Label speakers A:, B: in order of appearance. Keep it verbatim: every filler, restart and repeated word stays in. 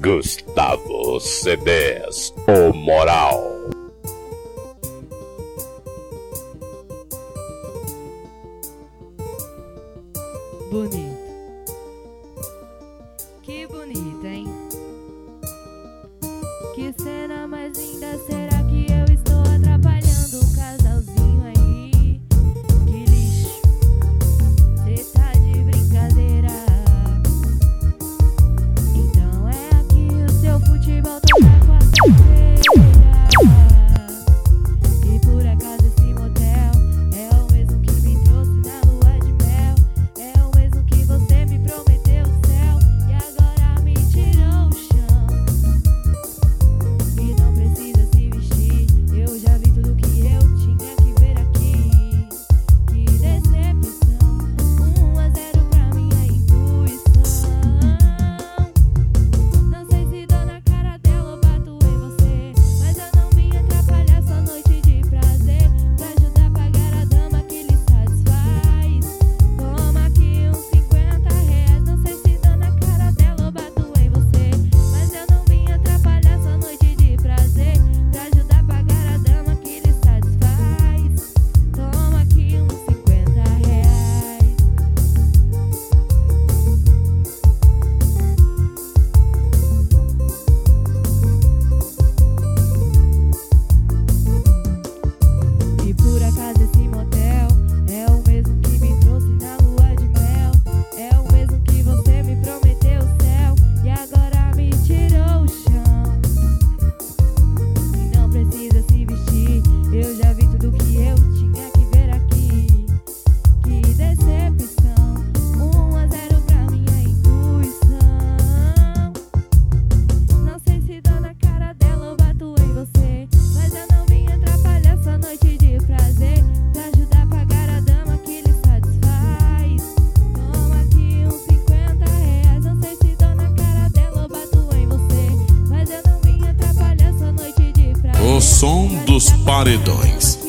A: Gustavo C Ds, o Moral.
B: Bonito. Que bonito, hein? Que cena mais linda, será que eu estou atrapalhando o casalzinho aí? Que lixo, cê tá de brincadeira. Então é aqui o seu futebol toda quarta-feira. E por acaso esse motel é o mesmo que me trouxe na lua de mel. É o mesmo que você me prometeu o céu e agora me tirou o chão. E não precisa se vestir, eu já vi tudo que eu tinha que ver aqui. Que decepção, um a zero pra minha intuição. Não sei se dou na cara dela ou bato em você, mas eu não vim atrapalhar sua noite de prazer, pra ajudar a pagar a dama que lhe satisfaz. Toma aqui uns cinquenta reais. Não sei se dou na cara dela ou bato em você, mas eu não vim atrapalhar sua noite de prazer, pra ajudar a pagar a dama que lhe satisfaz. Toma aqui uns cinquenta reais. E por acaso esse motel é o mesmo que me trouxe na lua de mel. É o mesmo que você me prometeu o céu e agora me tirou o chão. E não precisa se vestir, eu já vi tudo que eu tinha que ver aqui. Que decepção, um a zero pra minha intuição. Não sei se dou na cara dela ou bato em você, mas eu não vim atrapalhar sua noite de prazer, pra ajudar a pagar a dama que lhe satisfaz. Toma aqui uns cinquenta reais. Não sei se dou na cara dela ou bato em você, mas eu não vim atrapalhar sua noite de prazer.
C: O som dos paredões.